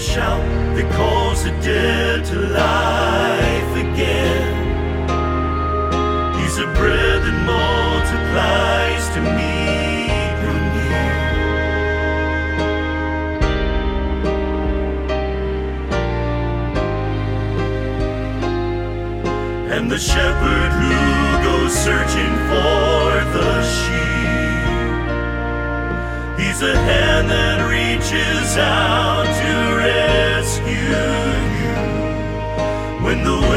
shout that calls the dead to life again. He's a bread that multiplies to meet your need. And the shepherd who goes searching for the sheep, he's a hand that reaches out to rescue you when the